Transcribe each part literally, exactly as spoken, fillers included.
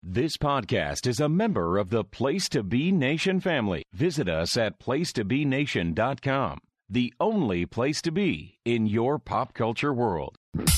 This podcast is a member of the Place to Be Nation family. Visit us at place to be nation dot com, the only place to be in your pop culture world.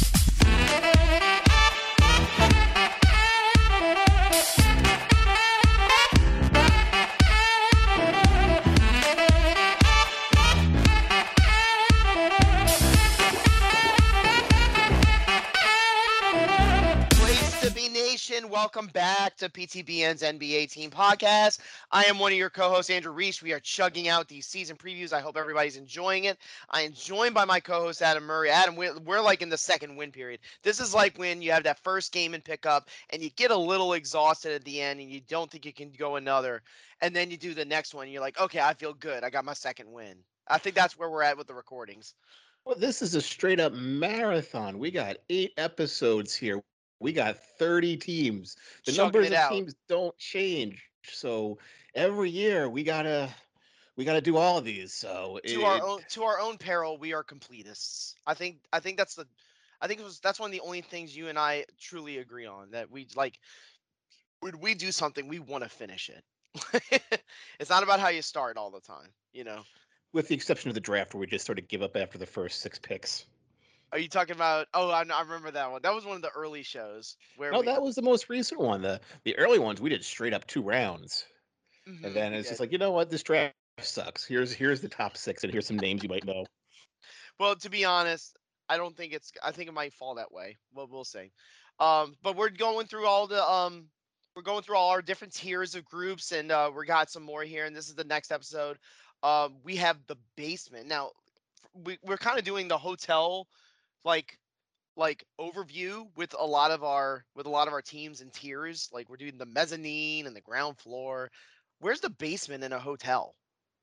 Welcome back to P T B N's N B A Team Podcast. I am one of your co-hosts, Andrew Reese. We are chugging out these season previews. I hope everybody's enjoying it. I am joined by my co-host, Adam Murray. Adam, we're, we're like in the second win period. This is like when you have that first game in pickup and you get a little exhausted at the end and you don't think you can go another. And then you do the next one. And you're like, okay, I feel good. I got my second win. I think that's where we're at with the recordings. Well, this is a straight up marathon. We got eight episodes here. We got thirty teams. The Chugging numbers it of out. teams don't change. So every year we gotta we gotta do all of these. So to it, our own to our own peril, we are completists. I think I think that's the I think it was that's one of the only things you and I truly agree on, that we like when we do something, we want to finish it. It's not about how you start all the time, you know. with the exception of the draft where we just sort of give up after the first six picks. Are you talking about? Oh, I, I remember that one. That was one of the early shows where. No, we, that was the most recent one. The the early ones we did straight up two rounds. mm-hmm, And then it's yeah. just like, you know what, this draft sucks. Here's here's the top six and here's some names you might know. Well, to be honest, I don't think it's. I think it might fall that way. Well, we'll see. Um, but we're going through all the um, we're going through all our different tiers of groups, and uh, we got some more here. And this is the next episode. Um, we have the basement now. We we're kind of doing the hotel, like. like overview with a lot of our with a lot of our teams and tiers. Like we're doing the mezzanine and the ground floor. Where's the basement in a hotel?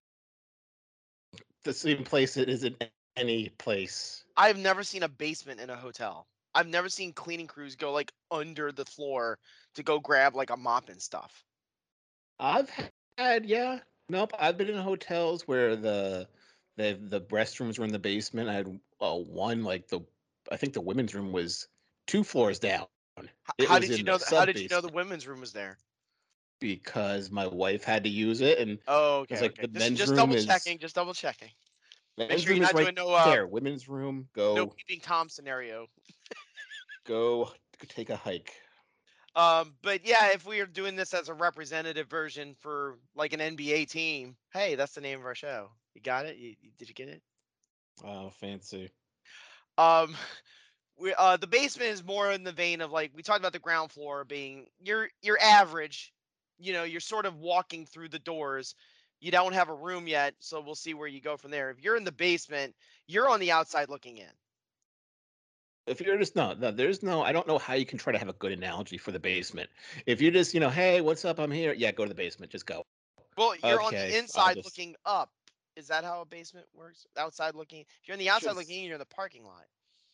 The same place it isn't any place. I've never seen a basement in a hotel. I've never seen cleaning crews go like under the floor to go grab like a mop and stuff. I've had, yeah. Nope. I've been in hotels where the the the restrooms were in the basement. I had uh, one like the I think the women's room was two floors down. It How was did you in know? the How did you know the sub-basement women's room was there? because my wife had to use it, and Oh, it's okay, like okay. the Just men's just room double is checking. Just double checking. Make men's sure room you're is not right doing no uh there. Women's room, no go peeping tom scenario. go take a hike. Um, but yeah, if we are doing this as a representative version for like an N B A team, hey, that's the name of our show. You got it? You, you, did you get it? Oh, fancy. Um, we uh the basement is more in the vein of like we talked about the ground floor being your your average. You know, you're sort of walking through the doors. You don't have a room yet, so we'll see where you go from there. If you're in the basement, you're on the outside looking in. If you're just no, no, there's no. I don't know how you can try to have a good analogy for the basement. If you just, you know, hey, what's up? I'm here. Yeah, go to the basement. Just go. Well, you're on the Okay, I'll inside just looking up. Is that how a basement works? Outside looking. If you're on the outside just. looking in, you're in the parking lot.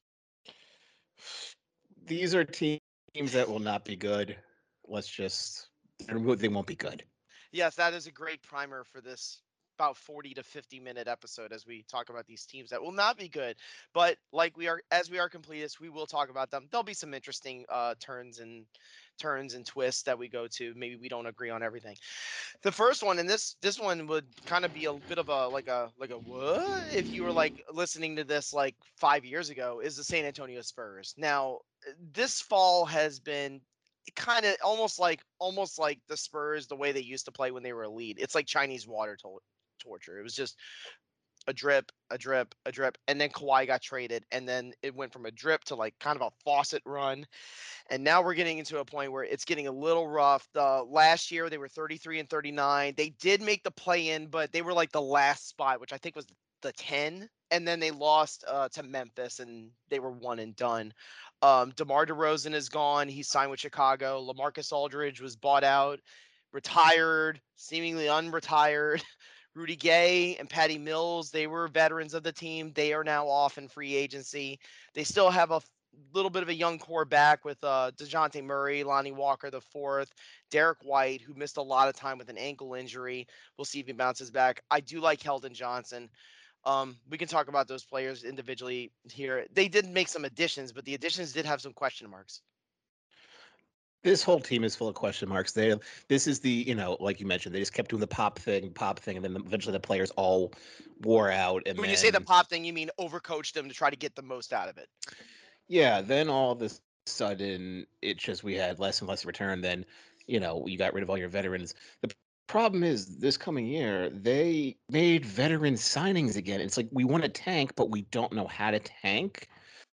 These are teams that will not be good. Let's just. They won't be good. Yes, that is a great primer for this about forty to fifty minute episode as we talk about these teams that will not be good. But like we are, as we are completists, we will talk about them. There'll be some interesting uh, turns and turns and twists that we go to. Maybe we don't agree on everything. The first one, and this this one would kind of be a bit of a like a like a what if you were like listening to this like five years ago, is the San Antonio Spurs. Now, this fall has been kind of almost like almost like the Spurs the way they used to play when they were elite. It's like Chinese water to- torture. It was just a drip, a drip, a drip, and then Kawhi got traded, and then it went from a drip to like kind of a faucet run, and now we're getting into a point where it's getting a little rough. The last year they were thirty-three and thirty-nine. They did make the play in, but they were like the last spot, which I think was the ten, and then they lost uh, to Memphis, and they were one and done. Um, DeMar DeRozan is gone. He signed with Chicago. LaMarcus Aldridge was bought out, retired, seemingly unretired. Rudy Gay and Patty Mills, they were veterans of the team. They are now off in free agency. They still have a little bit of a young core back with uh, DeJounte Murray, Lonnie Walker the fourth, Derek White, who missed a lot of time with an ankle injury. We'll see if he bounces back. I do like Keldon Johnson. Um, we can talk about those players individually here. They did make some additions, but the additions did have some question marks. This whole team is full of question marks. They, this is the, you know, like you mentioned, they just kept doing the pop thing, pop thing, and then eventually the players all wore out, and When you say the then pop thing, you mean overcoach them to try to get the most out of it. yeah, then all of a sudden it just we had less and less return. Then, you know, you got rid of all your veterans. The problem is this coming year they made veteran signings again. It's like we want to tank, but we don't know how to tank.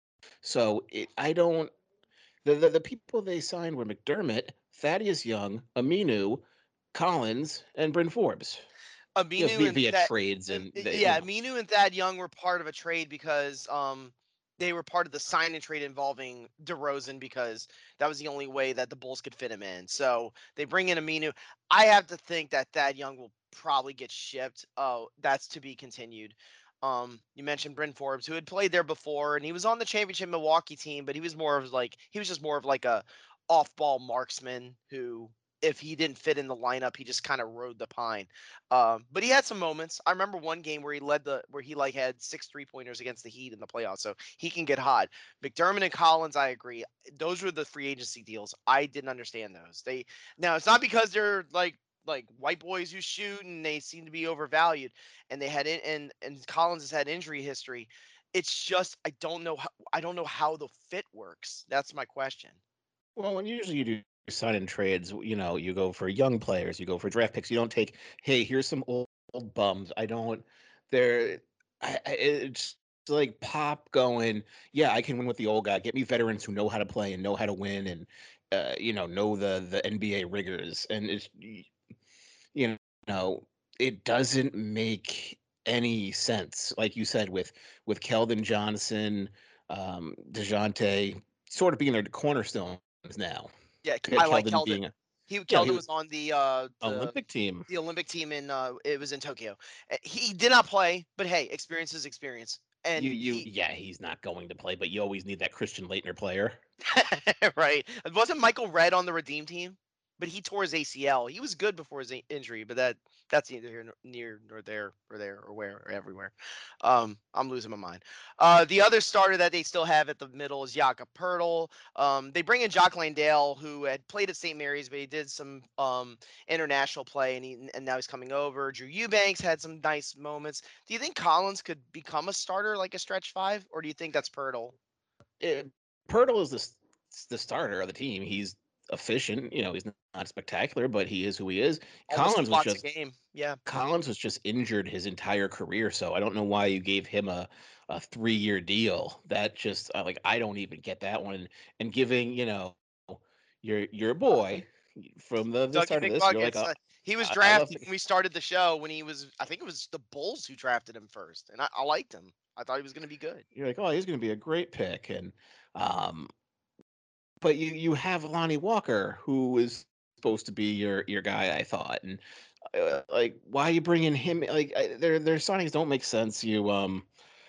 So it, I don't. The, the the people they signed were McDermott, Thaddeus Young, Aminu, Collins, and Bryn Forbes. You know, Aminu via, and via that, trades um, and they, you yeah, know, Aminu and Thad Young were part of a trade because um they were part of the sign and trade involving DeRozan because that was the only way that the Bulls could fit him in. So they bring in Aminu. I have to think that Thad Young will probably get shipped. Oh, that's to be continued. Um, you mentioned Bryn Forbes, who had played there before, and he was on the championship Milwaukee team, but he was more of like he was just more of like a off-ball marksman who, if he didn't fit in the lineup, he just kind of rode the pine. Um, but he had some moments. I remember one game where he led the where he like had six three pointers against the Heat in the playoffs, so he can get hot. McDermott and Collins, I agree. Those were the free agency deals. I didn't understand those. They now it's not because they're like like white boys who shoot and they seem to be overvalued, and they had in, and and Collins has had injury history. It's just I don't know how I don't know how the fit works. That's my question. well, when usually you do sign in trades, you know, you go for young players, you go for draft picks. You don't take, hey, here's some old, old bums. I don't. They're. I, I, it's like Pop going, yeah, I can win with the old guy. Get me veterans who know how to play and know how to win, and uh, you know, know the the N B A rigors. And it's you know, it doesn't make any sense. Like you said, with with Keldon Johnson, um, DeJounte sort of being their cornerstones now. Yeah, Ke- I like Keldon Keldon. being, a- He yeah, he Keldon was was on the uh the Olympic team. the Olympic team in uh it was in Tokyo. Uh, He did not play, but hey, experience is experience. You And you he yeah, he's not going to play, but you always need that Christian Leitner player. right. Wasn't Michael Red on the Redeem team? But he tore his A C L. He was good before his a- injury, but that that's neither here nor near nor there or there or where or everywhere. Um, I'm losing my mind. Uh, the other starter that they still have at the middle is Jakob Pertl. Um, they bring in Jock Landale, who had played at Saint Mary's, but he did some um, international play, and he and now he's coming over. Drew Eubanks had some nice moments. Do you think Collins could become a starter like a stretch five, or do you think that's Pertl? It, Pirtle is the s- the starter of the team. He's efficient. You know, he's not spectacular, but he is who he is. Almost two Collins was blocks a just game. Yeah. Collins was just injured his entire career, so I don't know why you gave him a, a three year deal. That just uh, like I don't even get that one. And giving you know your your boy from the the Dougie start of this, you're like, McBuckets. uh, Uh, he was I, I love. drafted when we started the show when he was, I think it was the Bulls who drafted him first. And I, I liked him. I thought he was going to be good. You're like, oh, he's going to be a great pick, and um, but you you have Lonnie Walker, who is supposed to be your your guy. I thought, and uh, like, why are you bringing him? Like, I, their their signings don't make sense. You um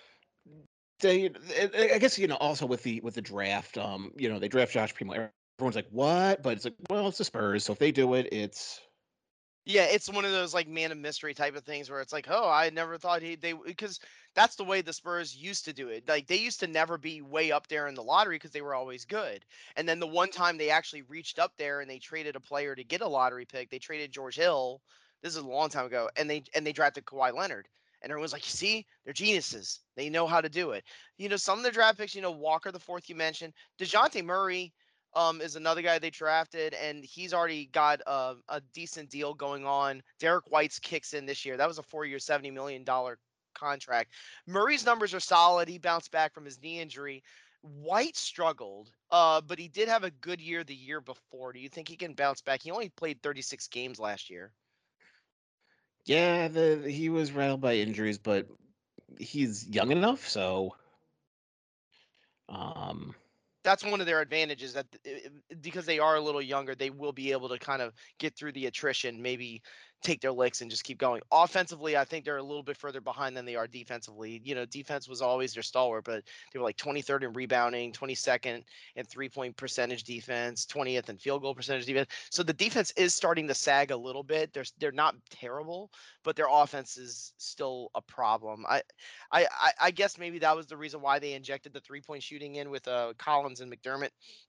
they I guess you know also with the with the draft, um, you know, they draft Josh Primo. Everyone's like, what? But it's like, well, it's the Spurs, so if they do it, it's Yeah, it's one of those like man of mystery type of things where it's like, oh, I never thought he they because that's the way the Spurs used to do it. Like they used to never be way up there in the lottery because they were always good. And then the one time they actually reached up there and they traded a player to get a lottery pick, they traded George Hill. This is a long time ago, and they and they drafted Kawhi Leonard. And everyone's like, you see, they're geniuses. They know how to do it. You know, some of the draft picks, you know, Walker, the fourth you mentioned, DeJounte Murray, um, is another guy they drafted, and he's already got a, a decent deal going on. Derek White's kicks in this year. That was a four-year, seventy million dollars contract. Murray's numbers are solid. He bounced back from his knee injury. White struggled, uh, but he did have a good year the year before. Do you think he can bounce back? He only played thirty-six games last year. yeah, the he was rattled by injuries, but he's young enough, so um That's one of their advantages that th- i- because they are a little younger, they will be able to kind of get through the attrition, maybe take their licks and just keep going. Offensively, I think they're a little bit further behind than they are defensively. You know, defense was always their stalwart, but they were like twenty-third in rebounding, twenty-second in three-point percentage defense, twentieth in field goal percentage defense. So the defense is starting to sag a little bit. They're they're not terrible, but their offense is still a problem. I I, I I guess maybe that was the reason why they injected the three point shooting in with uh Collins and McDermott.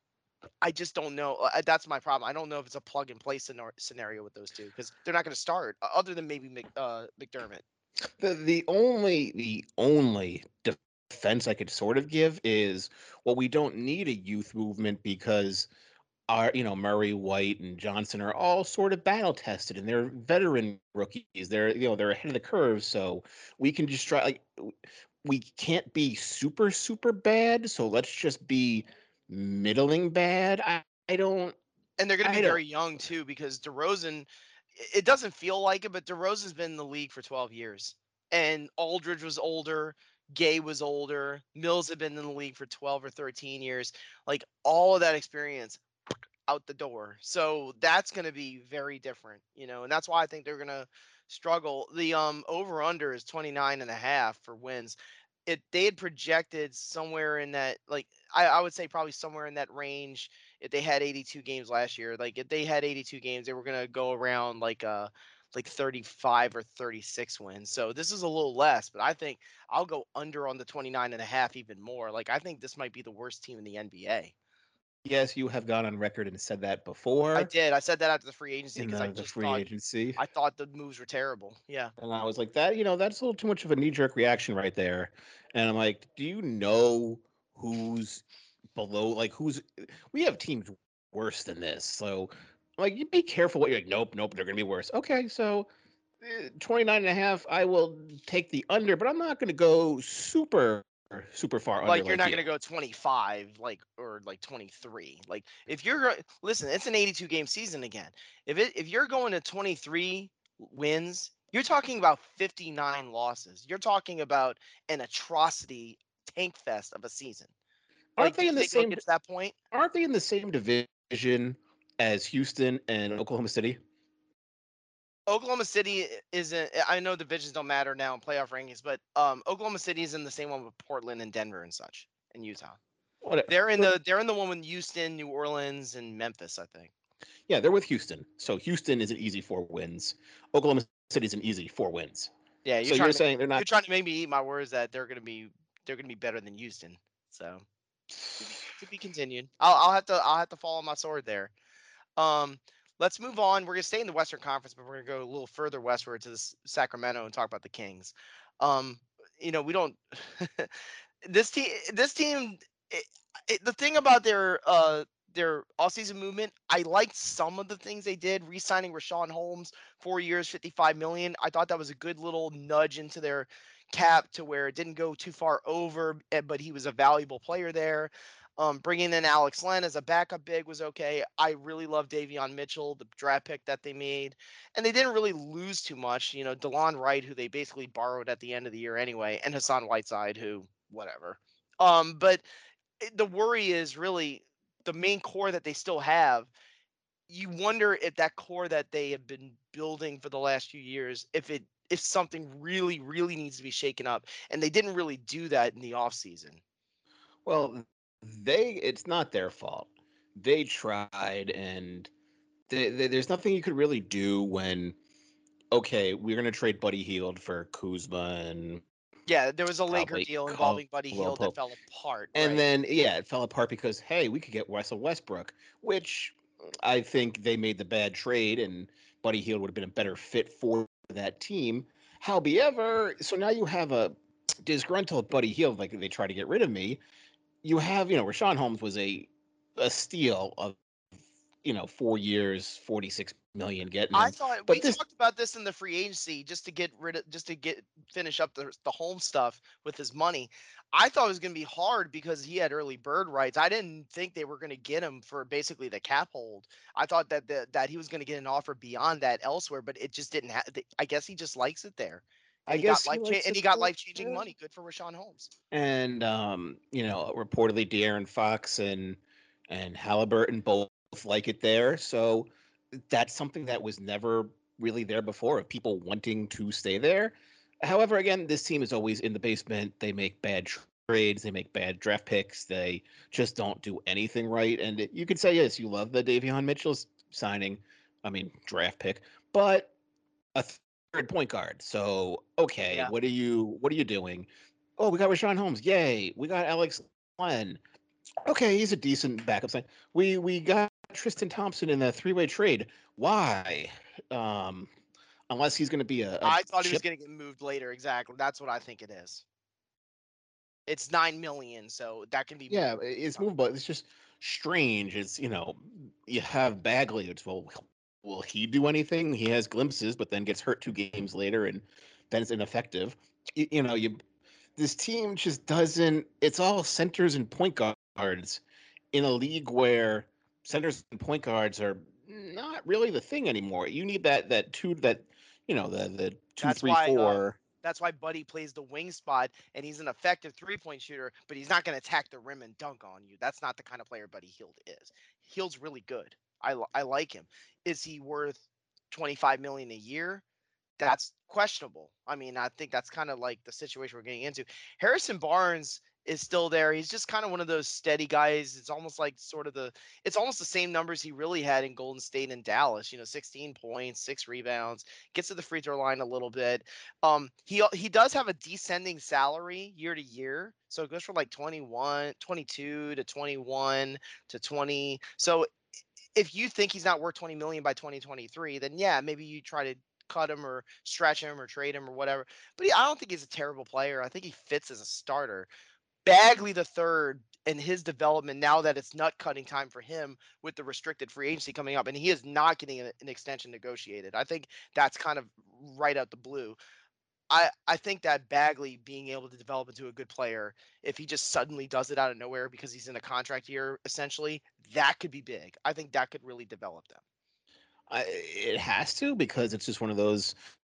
I just don't know. Uh, that's my problem. I don't know if it's a plug and play scenar- scenario with those two because they're not going to start uh, other than maybe Mc, uh, McDermott. The the only the only defense I could sort of give is, well, we don't need a youth movement because our, you know, Murray, White, and Johnson are all sort of battle tested and they're veteran rookies. They're, you know, they're ahead of the curve, so we can just try, like, w- we can't be super super bad, so let's just be middling bad. I, I don't And they're going to be I don't very young too because DeRozan, i- it doesn't feel like it, but DeRozan's been in the league for twelve years. And Aldridge was older, Gay was older, Mills had been in the league for twelve or thirteen years. Like all of that experience out the door. So that's going to be very different, you know, and that's why I think they're going to struggle. The um over under is twenty-nine and a half for wins. It they had projected somewhere in that, like, I, I would say probably somewhere in that range if they had eighty-two games last year. Like if they had eighty-two games, they were going to go around like uh like thirty-five or thirty-six wins. So this is a little less, but I think I'll go under on the twenty-nine and a half even more. Like I think this might be the worst team in the N B A. Yes, you have gone on record and said that I before did. I said that after the free agency in because I the, the just free thought agency. I thought the moves were terrible. Yeah. And I was like, that, you know, that's a little too much of a knee jerk reaction right there. And I'm like, do you know who's below, like, who's, we have teams worse than this. So, like, you be careful what you're like, nope, nope, they're going to be worse. Okay, so eh, twenty-nine and a half, I will take the under, but I'm not going to go super, super far under Like you're like not you. going to go twenty-five like or like twenty-three. Like if you're go- listen, it's an eighty-two game season again. If it if you're going to twenty-three wins, you're talking about fifty-nine losses. You're talking about an atrocity tank fest of a season. Aren't Like do they you in the think it'll same, get to that point? aren't they in the same division as Houston and Oklahoma City? Oklahoma City isn't. I know divisions don't matter now in playoff rankings, but um, Oklahoma City is in the same one with Portland and Denver and such, and Utah. What, They're in what, the they're in the one with Houston, New Orleans, and Memphis, I think. yeah, they're with Houston. So Houston is an easy four wins. Oklahoma City is an easy four wins. Yeah, you're So trying you're to make saying they're you're not. trying to make me eat my words that they're gonna be they're gonna be better than Houston. So to be to be continued. I'll I'll have to I'll have to follow my sword there. Um, let's move on. We're gonna stay in the Western Conference, but we're gonna go a little further westward to this Sacramento and talk about the Kings. Um, you know, we don't this team this team it, it, the thing about their uh their offseason movement, I liked some of the things they did, re-signing Rashawn Holmes, four years, fifty-five million. I thought that was a good little nudge into their cap to where it didn't go too far over, eh, but he was a valuable player there. Um, bringing in Alex Len as a backup big was okay. I really love Davion Mitchell, the draft pick that they made, and they didn't really lose too much. You know, DeLon Wright, who they basically borrowed at the end of the year anyway, and Hassan Whiteside, who whatever. Um, but it- the worry is really the main core that they still have. You wonder if that core that they have been building for the last few years, if it if something really, really needs to be shaken up, and they didn't really do that in the offseason. Well, they. It's not their fault. They tried, and they, they, there's nothing you could really do when. Okay, we're gonna trade Buddy Heald for Kuzma and Yeah, there was a probably Laker deal involving Buddy Caldwell Hield that Pope. fell apart, And right? then, yeah, it fell apart because, hey, we could get Russell Westbrook, which I think they made the bad trade, and Buddy Hield would have been a better fit for that team. However, so now you have a disgruntled Buddy Hield, like they try to get rid of me. You have, you know, Rashawn Holmes was a a steal of, you know, four years, forty-six million getting I him. thought we But this, talked about this in the free agency just to get rid of just to get finish up the the home stuff with his money. I thought it was going to be hard because he had early bird rights. I didn't think they were going to get him for basically the cap hold. I thought that the, that he was going to get an offer beyond that elsewhere, but it just didn't have. I guess he just likes it there, and I he got guess he life cha- likes and it he got there. life changing money. Good for Rashawn Holmes. And um, you know, reportedly De'Aaron Fox and and Halliburton both like it there. So that's something that was never really there before of people wanting to stay there. However, again, this team is always in the basement. They make bad trades, they make bad draft picks, they just don't do anything right. And it, you could say yes, you love the Davion Mitchell signing. I mean, draft pick, but a third point guard. So okay, Yeah. what are you what are you doing? Oh, we got Rashawn Holmes. Yay. We got Alex Len. Okay, he's a decent backup sign. We we got Tristan Thompson in a three-way trade. Why? Um, unless he's going to be a, a I thought he was chip. going to get moved later. Exactly. That's what I think it is. It's nine million, so that can be Yeah, moved. i- it's movable. It's just strange. It's you know you have Bagley. It's well, will he do anything? He has glimpses, but then gets hurt two games later, and then it's ineffective. You, you know you this team just doesn't. It's all centers and point guards in a league where centers and point guards are not really the thing anymore. You need that that two that you know the the two That's three why uh, four. that's why Buddy plays the wing spot, and he's an effective three-point shooter, but he's not going to attack the rim and dunk on you. That's not the kind of player Buddy Hield is. Hield's really good. I, li- I like him. Is he worth twenty-five million a year? That's questionable. I mean, I think that's kind of like the situation we're getting into. Harrison Barnes is still there. He's just kind of one of those steady guys. It's almost like sort of the it's almost the same numbers he really had in Golden State and Dallas, you know, sixteen points, six rebounds, gets to the free throw line a little bit. Um he he does have a descending salary year to year. So it goes from like twenty-one, twenty-two to twenty-one to twenty. So if you think he's not worth twenty million by twenty twenty-three, then yeah, maybe you try to cut him or stretch him or trade him or whatever. But he, I don't think he's a terrible player. I think he fits as a starter. Bagley the third and his development now that it's nut cutting time for him with the restricted free agency coming up, and he is not getting an, an extension negotiated. I think that's kind of right out the blue. I, I think that Bagley being able to develop into a good player, if he just suddenly does it out of nowhere because he's in a contract year, essentially, that could be big. I think that could really develop them. I, it has to because it's just one of those.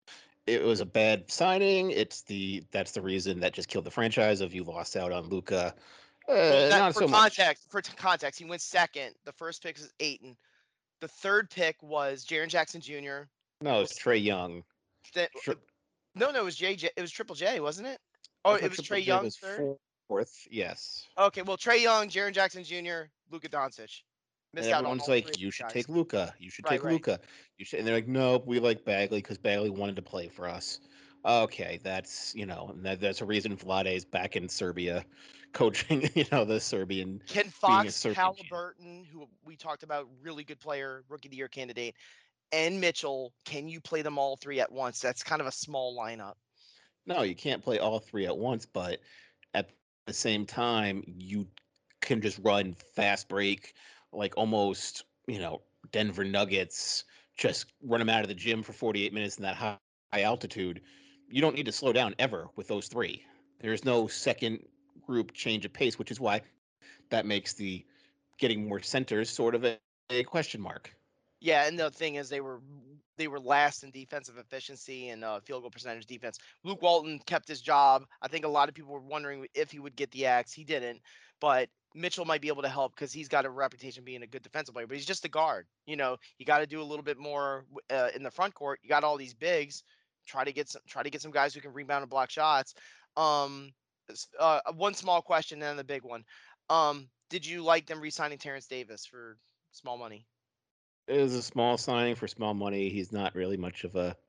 It was a bad signing. It's the that's the reason that just killed the franchise. Of you lost out on Luca. Well, Uh, that not for so much. context, for t- context, he went second. The first pick is Aiton. The third pick was Jaron Jackson Junior No, Was it's Trey Young. th- Tri- no, no, it was J J. It was Triple J, wasn't it? Oh, I it thought was Triple Trey J Young was third. fourth. Yes. Okay, well, Trey Young, Jaron Jackson Junior, Luka Doncic. And Missed out on everyone's all three like, of "You these should take guys. Luca. You should Right, take right. Luca. You should." And they're like, "Nope, we like Bagley because Bagley wanted to play for us." Okay, that's you know that, that's a reason Vlade is back in Serbia, coaching. You know the Serbian, Ken being a Fox, Serbian champ. Halliburton, who we talked about, really good player, rookie of the year candidate, and Mitchell. Can you play them all three at once? That's kind of a small lineup. No, you can't play all three at once, but at the same time, you can just run fast break, like almost, you know, Denver Nuggets, just run them out of the gym for forty-eight minutes in that high, high altitude. You don't need to slow down ever with those three. There's no second group change of pace, which is why that makes the getting more centers sort of a, a question mark. Yeah, and the thing is, they were they were last in defensive efficiency and uh, field goal percentage defense. Luke Walton kept his job. I think a lot of people were wondering if he would get the axe. He didn't, but Mitchell might be able to help because he's got a reputation being a good defensive player. But he's just a guard. You know, you got to do a little bit more uh, in the front court. You got all these bigs. Try to get some try to get some guys who can rebound and block shots. Um, uh, one small question and then the big one. Um, did you like them re-signing Terrence Davis for small money? It is a small signing for small money. He's not really much of a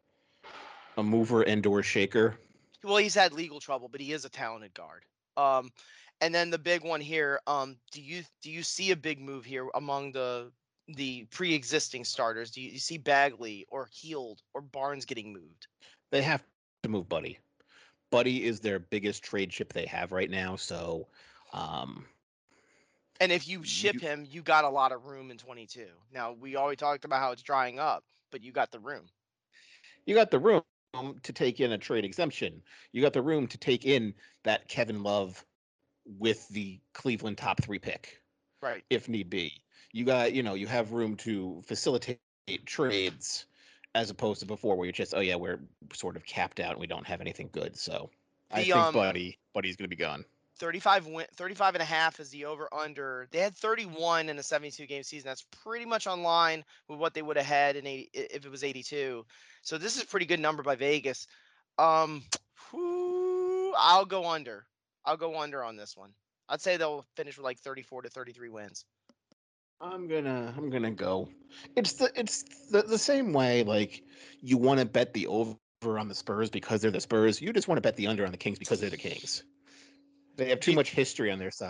a mover and or shaker. Well, he's had legal trouble, but he is a talented guard. Um, and then the big one here. Um, do you do you see a big move here among the the pre-existing starters? Do you, you see Bagley or Heald or Barnes getting moved? They have to move Buddy. Buddy is their biggest trade chip they have right now. So, um, And if you ship you him, you got a lot of room in twenty-two. Now we always talked about how it's drying up, but you got the room. you got the room to take in a trade exemption. You got the room to take in that Kevin Love with the Cleveland top three pick, Right. if need be. You got, you know, you have room to facilitate trades as opposed to before where you're just, oh yeah, we're sort of capped out and we don't have anything good. So I The think um Buddy, Buddy's gonna be gone. thirty-five win thirty-five and a half is the over under. They had thirty-one in a seventy-two game season. That's pretty much on line with what they would have had in eighty, if it was eighty-two. So this is a pretty good number by Vegas. Um whew, I'll go under. I'll go under on this one. I'd say they'll finish with like thirty-four to thirty-three wins. I'm gonna I'm gonna go. It's the it's the, the same way like you want to bet the over on the Spurs because they're the Spurs. You just want to bet the under on the Kings because they're the Kings. They have Do too you, much history on their side.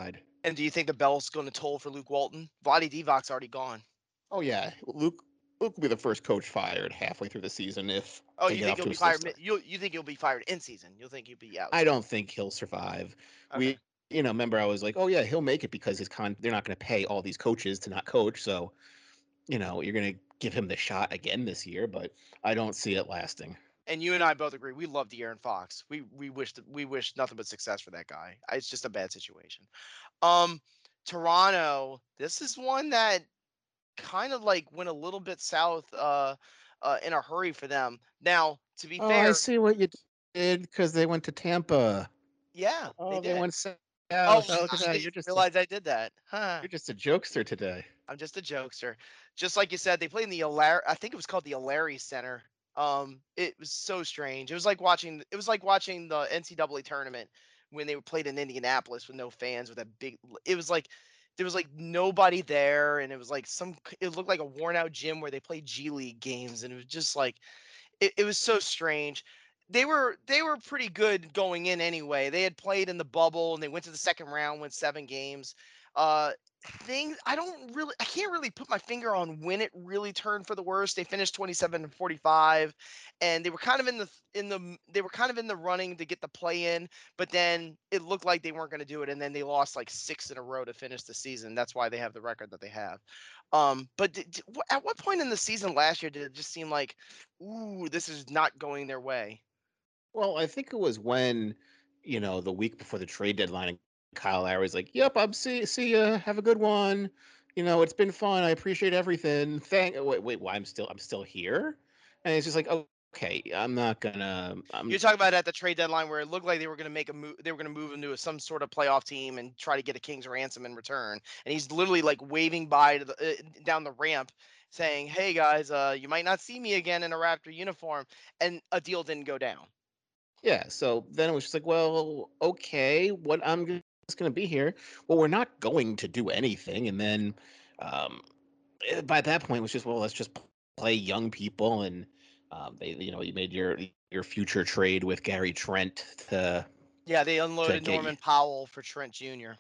And do you think the bell's going to toll for Luke Walton? Vlade Divac's already gone. Oh yeah, Luke Luke will be the first coach fired halfway through the season if Oh, they you get think off he'll to a be slow fired? start. You you think he'll be fired in season? You'll think he'll be out. I don't think he'll survive. Okay. We, you know, remember I was like, oh yeah, he'll make it because his con. They're not going to pay all these coaches to not coach, so you know you're going to give him the shot again this year, but I don't see it lasting. And you and I both agree. We love De'Aaron Fox. We we wish that we wish nothing but success for that guy. It's just a bad situation. Um, Toronto. This is one that kind of like went a little bit south uh, uh, in a hurry for them. Now, to be Oh, I fair, see what you did because they went to Tampa. yeah, they Oh, they did. went south. Oh, Oh, look I at that. didn't You're just a, realize I did that. Huh. you're just a jokester today. I'm just a jokester. Just like you said, they played in the Alar. I think it was called the Alary Center. Um, it was so strange. It was like watching. It was like watching the N C double A tournament when they played in Indianapolis with no fans with that big. It was like there was like nobody there, and it was like some. It looked like a worn out gym where they played G League games, and it was just like it, it was so strange. They were they were pretty good going in anyway. They had played in the bubble and they went to the second round, went seven games. Uh, things I don't really I can't really put my finger on when it really turned for the worse. They finished twenty-seven and forty-five, and they were kind of in the in the they were kind of in the running to get the play in, but then it looked like they weren't going to do it, and then they lost like six in a row to finish the season. That's why they have the record that they have. Um, but did, did- wh- at what point in the season last year did it just seem like, ooh, this is not going their way? Well, I think it was when, you know, the week before the trade deadline, and Kyle Lowry's like, "Yep, I'm see see ya. Have a good one. You know, it's been fun. I appreciate everything. Thank." Wait, wait, why I'm still I'm still here, and it's just like, okay, I'm not gonna. You're I'm talking about at the trade deadline where it looked like they were going to make a move, they were going to move into a, some sort of playoff team and try to get a King's ransom in return. And he's literally like waving by to the, uh, down the ramp, saying, "Hey guys, uh, you might not see me again in a Raptor uniform." And a deal didn't go down. yeah. So then it was just like, well, okay, what I'm just gonna be here. Well, we're not going to do anything, and then, um, eh, by that point, it was just, well, let's just play young people, and um, they, you know, you made your your future trade with Gary Trent to Yeah, they to unloaded get you. Norman Powell for Trent Junior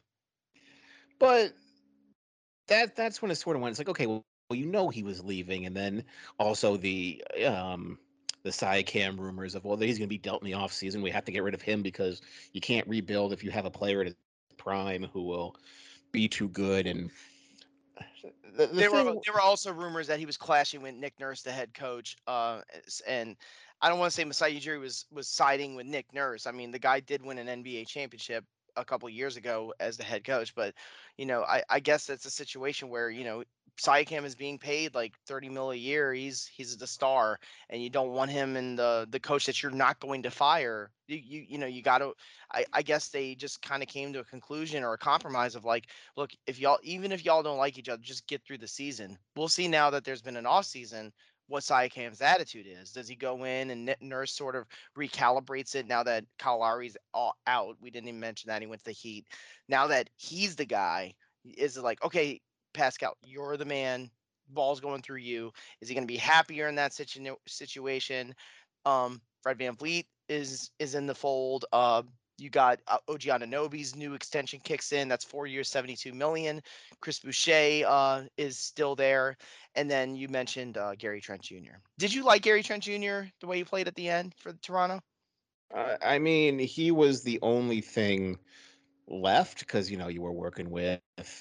But that that's when it sort of went. It's like, okay, well, well, you know, he was leaving, and then also the um the Siakam rumors of, well, he's going to be dealt in the offseason. We have to get rid of him because you can't rebuild if you have a player at his prime who will be too good. And the, the There were thing, there were also rumors that he was clashing with Nick Nurse, the head coach. Uh, s- and I don't want to say Masai Ujiri was was siding with Nick Nurse. I mean, the guy did win an N B A championship a couple years ago as the head coach, but you know, I, I guess that's a situation where you know Siakam is being paid like thirty mil a year. He's he's the star, and you don't want him in the the coach that you're not going to fire. You you, you know you got to. I, I guess they just kind of came to a conclusion or a compromise of like, look, if y'all, even if y'all don't like each other, just get through the season. We'll see now that there's been an off season what Siakam's attitude is. Does he go in and N- Nurse sort of recalibrates it now that Kyle Lowry's all out? We didn't even mention that he went to the Heat. Now that he's the guy, is it like, okay, Pascal, you're the man. Ball's going through you. Is he going to be happier in that situ- situation? Um, Fred Van Vliet is is in the fold. Uh, you got uh, O G Anunoby's new extension kicks in. That's four years, seventy-two million. Chris Boucher uh, is still there, and then you mentioned uh, Gary Trent Junior Did you like Gary Trent Junior the way he played at the end for Toronto? uh, I mean, he was the only thing left because you know you were working with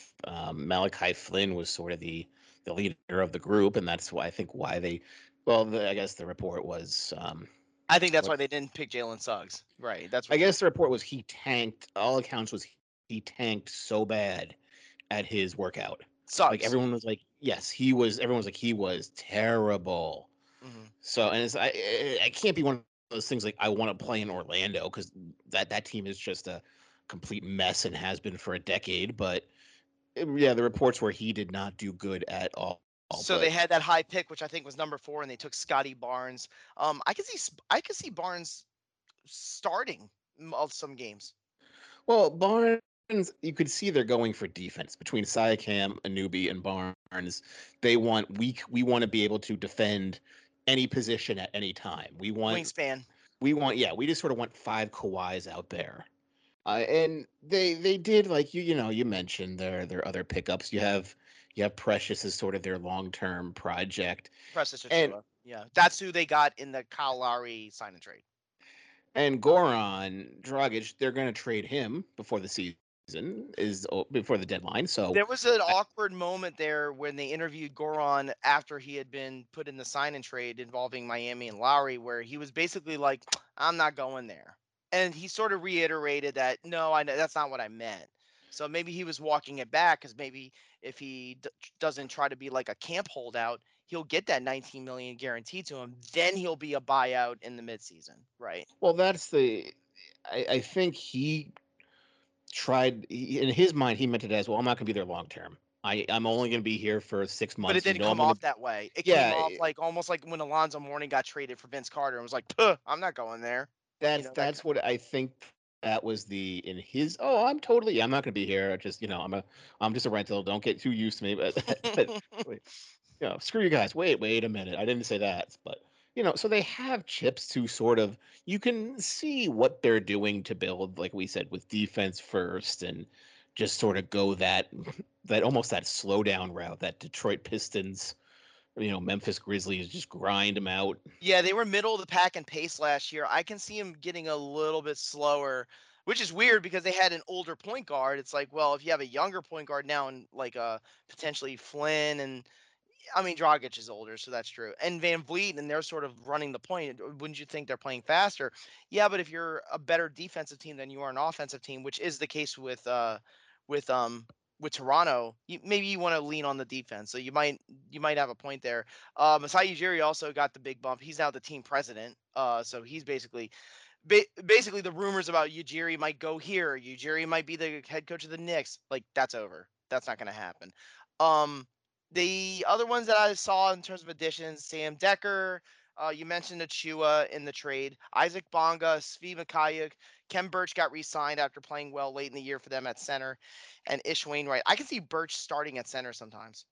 um, Malachi Flynn was sort of the the leader of the group, and that's why I think why they. Well, the, I guess the report was um, I think that's what why they didn't pick Jalen Suggs. Right. That's I what you. guess the report was he tanked. All accounts was he tanked so bad at his workout. Like Suggs. everyone was like, yes, he was. Everyone was like, he was terrible. Hmm. So, and it's I, I I can't be one of those things like I want to play in Orlando because that that team is just a complete mess and has been for a decade. But um, yeah, the reports were he did not do good at all. So they But had that high pick, which I think was number four, and they took Scotty Barnes. Um, I could see Sp- I could see Barnes starting m- of some games. well, Barnes, you could see they're going for defense between Siakam, Anubi, and Barnes. They want we we want to be able to defend any position at any time. We want Wingspan. we want yeah we just sort of want five Kawhis out there. Uh, and they they did like you you know you mentioned their their other pickups. You have you have Precious as sort of their long term project, Precious and Achua. Yeah, that's who they got in the Kyle Lowry sign and trade. and Goran Dragic, they're going to trade him before the season is o- before the deadline. So There was an awkward moment there when they interviewed Goran after he had been put in the sign and trade involving Miami and Lowry, where he was basically like, "I'm not going there," and he sort of reiterated that, "No, I know that's not what I meant." So maybe he was walking it back because maybe if he d- doesn't try to be like a camp holdout, he'll get that nineteen million guaranteed to him. Then he'll be a buyout in the midseason, right? well, that's the I, I think he tried he, in his mind he meant it as well. I'm not going to be there long term. I I'm only going to be here for six But it months. You didn't know I'm come going to off that way. It came yeah. off like almost like when Alonzo Mourning got traded for Vince Carter and was like, "Puh, I'm not going there." You That's know, that that's what I think that was the in his oh I'm totally I'm not gonna be here. I just you know I'm a I'm just a rental. Don't get too used to me. But but kind wait, you know, screw you guys. Wait, wait a minute. I didn't say that. But you know, so they have chips to sort of you can see what they're doing to build, like we said, with defense first and just sort of go that that almost that slow down route that Detroit Pistons, you know, Memphis Grizzlies just grind them out. Yeah, they were middle of the pack in pace last year. I can see him getting a little bit slower, which is weird because they had an older point guard. It's like, well, if you have a younger point guard now and like uh potentially Flynn and I mean Dragic is older, so that's true. And Van Vliet and they're sort of running the point. Wouldn't you think they're playing faster? Yeah, but if you're a better defensive team than you are an offensive team, which is the case with uh with um with Toronto, you, maybe you want to lean on the defense. So you might you might have a point there. Uh, Masai Ujiri also got the big bump. He's now the team president. Uh, so he's basically ba- basically the rumors about Ujiri might go here. Ujiri might be the head coach of the Knicks. Like that's over. That's not going to happen. Um, the other ones that I saw in terms of additions, Sam Decker. Uh, you mentioned Achua in the trade. Isaac Bonga, Svi Mikhailiuk, Ken Birch got re-signed after playing well late in the year for them at center, and Ish Wainwright. I can see Birch starting at center sometimes.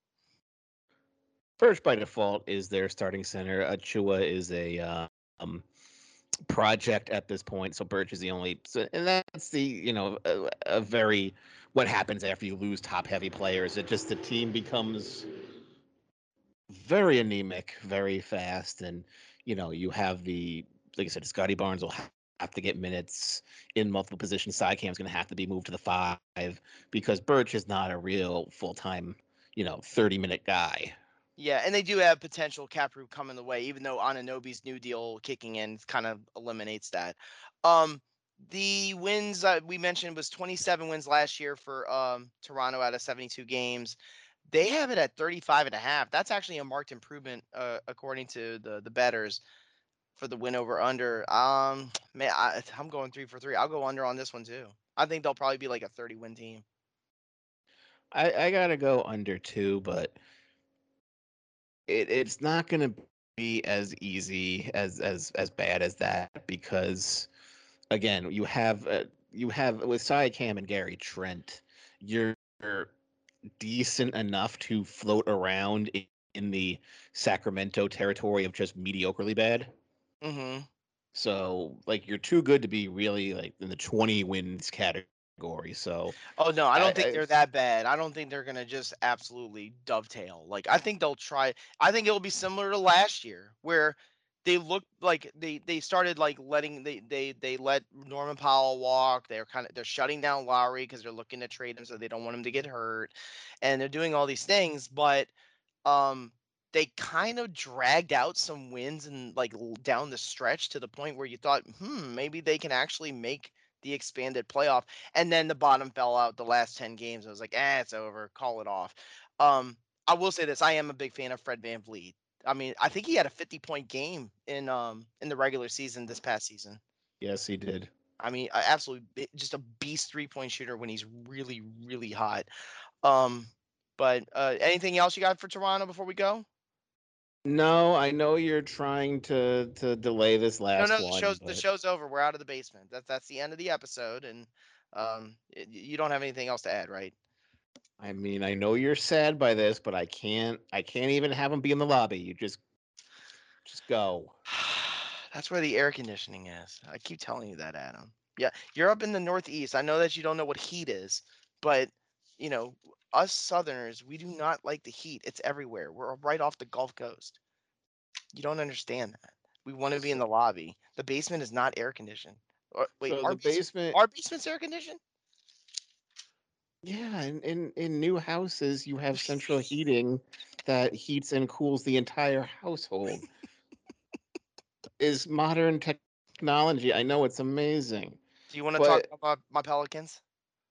First by default is their starting center. Achua is a uh, um, project at this point, so Birch is the only. So, and that's the you know a, a very what happens after you lose top heavy players. It just the team becomes very anemic, very fast, and you know you have the like I said, Scotty Barnes will have have to get minutes in multiple positions. Sidecam's going to have to be moved to the five because Birch is not a real full time, you know, thirty minute guy. Yeah, and they do have potential cap room coming the way, even though Ananobi's new deal kicking in kind of eliminates that. Um, the wins that we mentioned was twenty-seven wins last year for um, Toronto out of seventy-two games. They have it at thirty-five and a half. That's actually a marked improvement uh, according to the the betters for the win over under. Um, man, I, I'm going three for three. I'll go under on this one too. I think they'll probably be like a thirty win team. I, I gotta go under two, but it, it's not going to be as easy as as as bad as that because again you have uh, you have with Siakam and Gary Trent you're decent enough to float around in, in the Sacramento territory of just mediocrely bad. Mm-hmm. So like you're too good to be really like in the twenty wins category. So Oh no, I I, don't think I they're that bad. I don't think they're gonna just absolutely dovetail. Like I think they'll try. I think it'll be similar to last year, where they look like they they started like letting they they they let Norman Powell walk. They're kind of they're shutting down Lowry because they're looking to trade him, so they don't want him to get hurt, and they're doing all these things. But um, they kind of dragged out some wins and like l- down the stretch to the point where you thought, hmm, maybe they can actually make the expanded playoff. And then the bottom fell out the last ten games. I was like, eh, it's over. Call it off. Um, I will say this. I am a big fan of Fred Van Vliet. I mean, I think he had a fifty point game in um in the regular season this past season. yes he did. I mean, I absolutely bi- just a beast three point shooter when he's really really hot. Um, but uh, anything else you got for Toronto before we go? No, I know you're trying to to delay this No, last no, the one, show's the but show's over. We're out of the basement. That's that's the end of the episode, and um, y- you don't have anything else to add, right? I mean, I know you're sad by this, but I can't I can't even have him be in the lobby. You just just go. That's where the air conditioning is. I keep telling you that, Adam. Yeah, you're up in the Northeast. I know that you don't know what heat is, but you know, us Southerners, we do not like the heat. It's everywhere. We're right off the Gulf Coast. You don't understand that. We want to be in So, the lobby. The basement is not air conditioned. Or, wait, so our the basement, basement, our basement's air conditioned? yeah, in, in in new houses you have central heating that heats and cools the entire household. Is modern technology. I know it's amazing, Do you want to talk but about my Pelicans?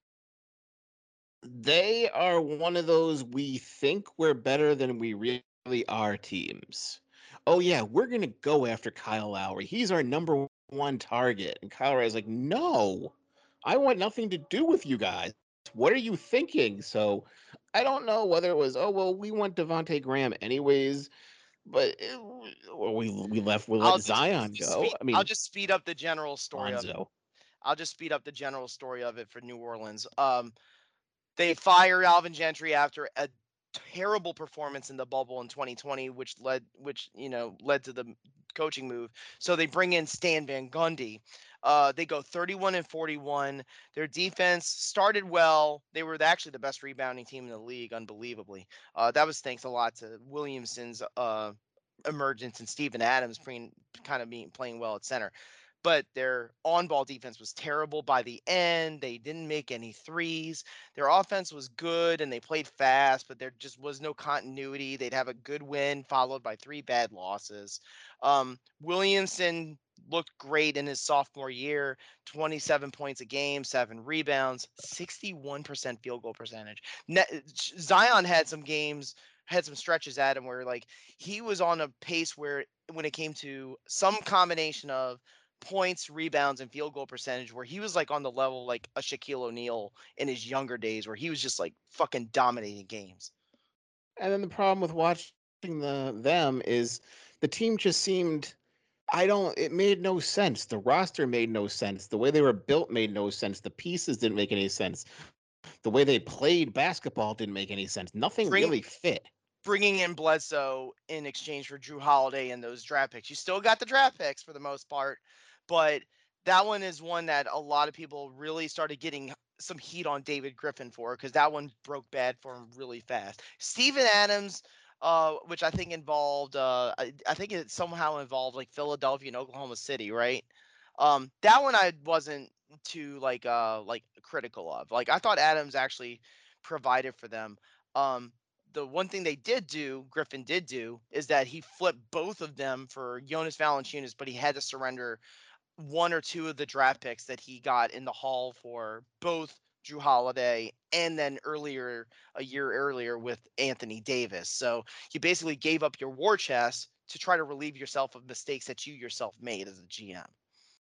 they are one of those we think we're better than we really are teams. Oh yeah, we're gonna go after Kyle Lowry. He's our number one target. And Kyle Lowry's like, no, I want nothing to do with you guys. What are you thinking? So I don't know whether it was, oh well, we want Devonte Graham anyways, but it, or we we left we I'll let just Zion just go. speed. I I'll mean, just speed up the general story of it. Lonzo. I'll just speed up the general story of it for New Orleans. Um, they fired Alvin Gentry after a terrible performance in the bubble in twenty twenty, which led, which you know, led to the coaching move. So they bring in Stan Van Gundy. Uh, they go thirty-one and forty-one. Their defense started well. They were actually the best rebounding team in the league, unbelievably. Uh, that was thanks a lot to Williamson's uh, emergence and Steven Adams being, kind of being playing well at center. But their on-ball defense was terrible by the end. They didn't make any threes. Their offense was good and they played fast, but there just was no continuity. They'd have a good win followed by three bad losses. Um, Williamson looked great in his sophomore year, twenty-seven points a game, seven rebounds, sixty-one percent field goal percentage. Ne- Zion had some games, had some stretches at him where like he was on a pace where when it came to some combination of points, rebounds, and field goal percentage, where he was like on the level like a Shaquille O'Neal in his younger days, where he was just like fucking dominating games. And then the problem with watching the them is the team just seemed I don't it made no sense. The roster made no sense. The way they were built made no sense. The pieces didn't make any sense. The way they played basketball didn't make any sense. Nothing Bring really fit. bringing in Bledsoe in exchange for Drew Holiday and those draft picks. You still got the draft picks for the most part, but that one is one that a lot of people really started getting some heat on David Griffin for because that one broke bad for him really fast. Steven Adams, uh, which I think involved, uh, I, I think it somehow involved like Philadelphia and Oklahoma City, right? Um, that one I wasn't too like uh like critical of. Like I thought Adams actually provided for them. Um, the one thing they did do, Griffin did do, is that he flipped both of them for Jonas Valanciunas, but he had to surrender one or two of the draft picks that he got in the haul for both Drew Holiday and then earlier a year earlier with Anthony Davis. So you basically gave up your war chest to try to relieve yourself of mistakes that you yourself made as a G M.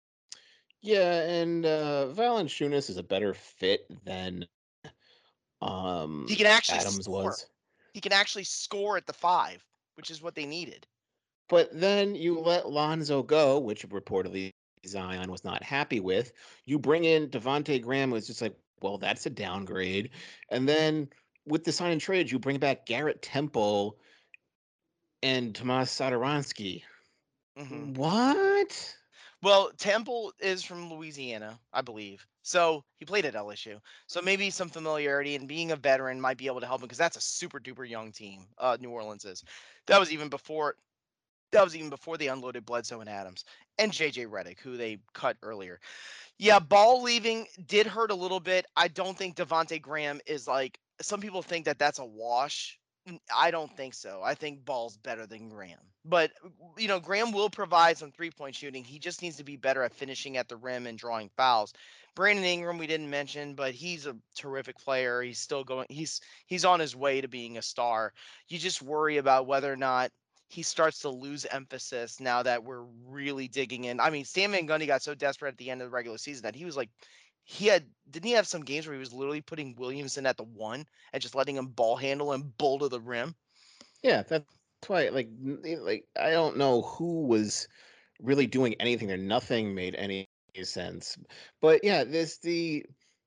Yeah, and uh Valanciunas is a better fit than He um can actually Adams score. was. He can actually score at the five, which is what they needed. But then you let Lonzo go, which reportedly Zion was not happy with. You bring in Devonte Graham, was just like, well, that's a downgrade. And then with the sign and trade, you bring back Garrett Temple and Tomas Satoransky. hmm What? Well, Temple is from Louisiana, I believe. So he played at L S U. So maybe some familiarity and being a veteran might be able to help him because that's a super duper young team. Uh, New Orleans is. That was even before. That was even before they unloaded Bledsoe and Adams and J J Redick, who they cut earlier. Yeah, Ball leaving did hurt a little bit. I don't think Devonte Graham is like some people think that that's a wash. N- I don't think so. I think Ball's better than Graham. But you know, Graham will provide some three-point shooting. He just needs to be better at finishing at the rim and drawing fouls. Brandon Ingram we didn't mention, but he's a terrific player. He's still going he's he's on his way to being a star. You just worry about whether or not he starts to lose emphasis now that we're really digging in. I mean, Stan Van Gundy got so desperate at the end of the regular season that he was like, he had didn't he have some games where he was literally putting Williamson at the one and just letting him ball handle and bull to the rim? Yeah, that's why. Like, n- eh, like I don't know who was really doing anything there. Nothing made any sense. But yeah, this the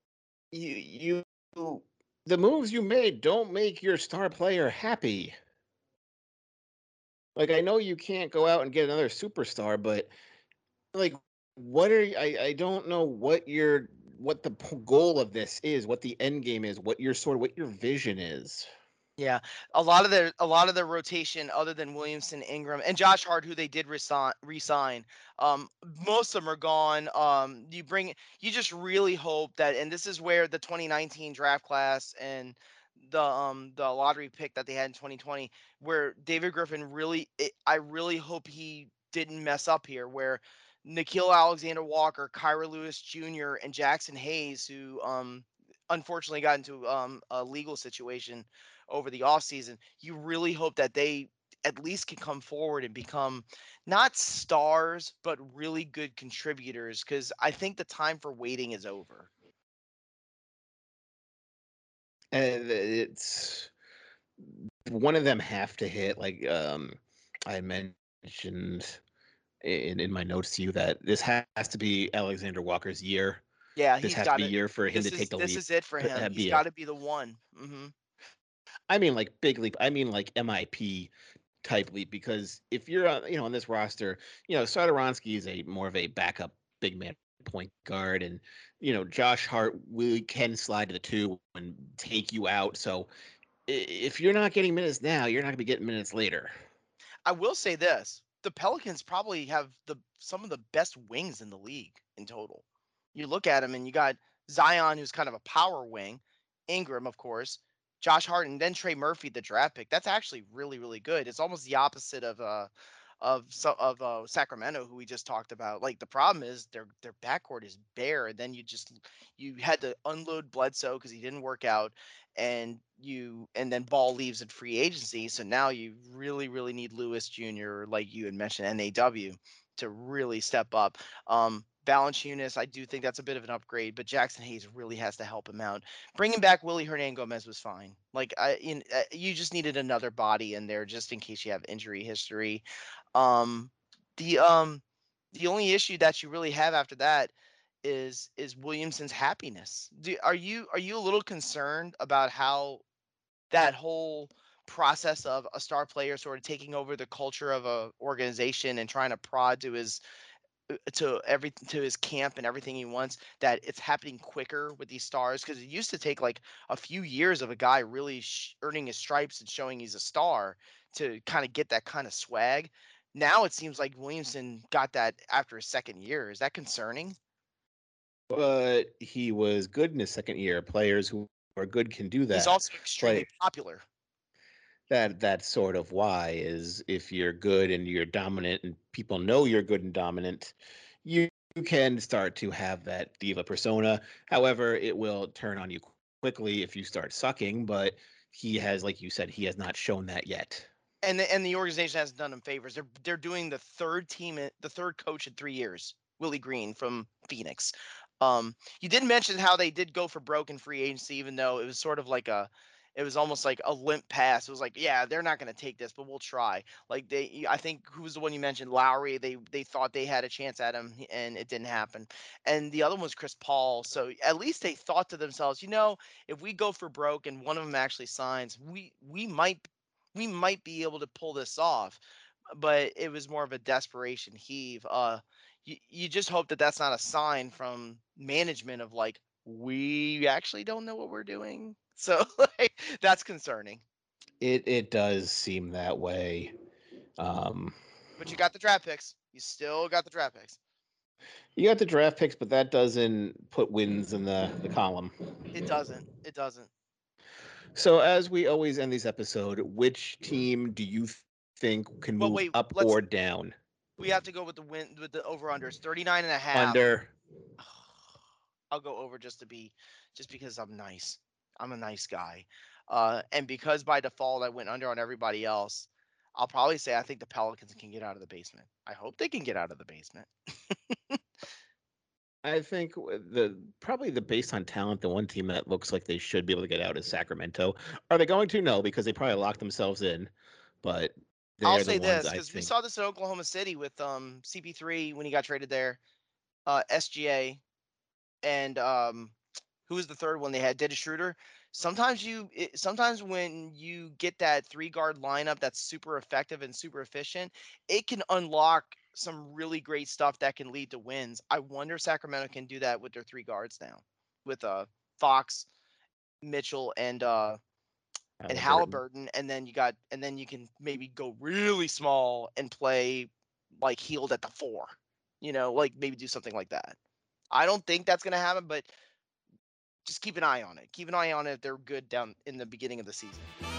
you you the moves you made don't make your star player happy. Like I know you can't go out and get another superstar, but like what are y- I? I don't know what your what the p- goal of this is, what the end game is, what your sort of what your vision is. Yeah, a lot of their a lot of their rotation, other than Williamson, Ingram, and Josh Hart, who they did resign, resign, um, most of them are gone. Um, you bring, you just really hope that, and this is where the twenty nineteen draft class and the um the lottery pick that they had in twenty twenty, where David Griffin really, it, I really hope he didn't mess up here, where Nikhil Alexander Walker, Kyra Lewis Junior, and Jackson Hayes, who um unfortunately got into um a legal situation over the offseason, you really hope that they at least can come forward and become not stars, but really good contributors. Because I think the time for waiting is over. And it's one of them have to hit. Like um, I mentioned in in my notes to you that this has to be Alexander Walker's year. Yeah, This he's has to got be it. year for him to This take is the this leap. is it for To him. have He's be a, got to be the one. Hmm. I mean, like big leap. I mean, like M I P type leap. Because if you're, on, you know, on this roster, you know, Sardaransky is a more of a backup big man point guard, and you know, Josh Hart really can slide to the two and take you out. So i- if you're not getting minutes now, you're not going to be getting minutes later. I will say this: the Pelicans probably have the some of the best wings in the league in total. You look at them, and you got Zion, who's kind of a power wing, Ingram, of course, Josh Hart, and then Trey Murphy, the draft pick. That's actually really, really good. It's almost the opposite of uh of so of uh, Sacramento, who we just talked about. Like the problem is their their backcourt is bare, and then you just you had to unload Bledsoe because he didn't work out, and you and then Ball leaves in free agency. So now you really, really need Lewis Junior, like you had mentioned, N A W, to really step up. Um, Valanciunas, I do think that's a bit of an upgrade, but Jackson Hayes really has to help him out. Bringing back Willie Hernan Gomez was fine. Like I, in, uh, you just needed another body in there just in case you have injury history. Um, the um, the only issue that you really have after that is is Williamson's happiness. Do, are you are you a little concerned about how that whole process of a star player sort of taking over the culture of a organization and trying to prod to his uh, to every to his camp and everything he wants, that it's happening quicker with these stars? Because it used to take like a few years of a guy really sh- earning his stripes and showing he's a star to kind of get that kind of swag. Now it seems like Williamson got that after his second year. Is that concerning? But he was good in his second year. Players who are good can do He's that. also extremely Play popular. that that's sort of why is if you're good and you're dominant and people know you're good and dominant, you, you can start to have that diva persona. However, it will turn on you quickly if you start sucking, but he has, like you said, he has not shown that yet. And the, and the organization hasn't done him favors. They're they're doing the third team, in- the third coach in three years, Willie Green from Phoenix. Um, you did mention how they did go for broke in free agency, even though it was sort of like a, it was almost like a limp pass. It was like, yeah, they're not going to take this, but we'll try. Like they, I think who was the one you mentioned, Lowry. They they thought they had a chance at him, and it didn't happen. And the other one was Chris Paul. So at least they thought to themselves, you know, if we go for broke and one of them actually signs, we we might we might be able to pull this off. But it was more of a desperation heave. Uh, you, you just hope that that's not a sign from management of like, we actually don't know what we're doing. So like, that's concerning. It it does seem that way. Um, But you got the draft picks. You still got the draft picks. you got the draft picks, but that doesn't put wins in the, the column. It doesn't. It doesn't. So, as we always end this episode, which team do you think can But move wait, up let's or down? we have to go with the win with the over unders thirty-nine and a half. Under. I'll go over just to be just because I'm nice. I'm a nice guy. Uh, and because by default I went under on everybody else, I'll probably say I think the Pelicans can get out of the basement. I hope they can get out of the basement. I think w- the probably the based on talent, the one team that looks like they should be able to get out is Sacramento. Are they going to? No, because they probably locked themselves in. But I'll they're the say ones this I because we think. saw this in Oklahoma City with um, C P three when he got traded there, uh, S G A, and um, who was the third one they had? Dennis Schroeder. Sometimes you, it, sometimes when you get that three guard lineup that's super effective and super efficient, it can unlock some really great stuff that can lead to wins. I wonder if Sacramento can do that with their three guards now, with uh Fox, Mitchell, and uh and Halliburton. Halliburton, and then you got and then you can maybe go really small and play like Healed at the four. You know, like maybe do something like that. I don't think that's gonna happen, but just keep an eye on it. Keep an eye on it if they're good down in the beginning of the season.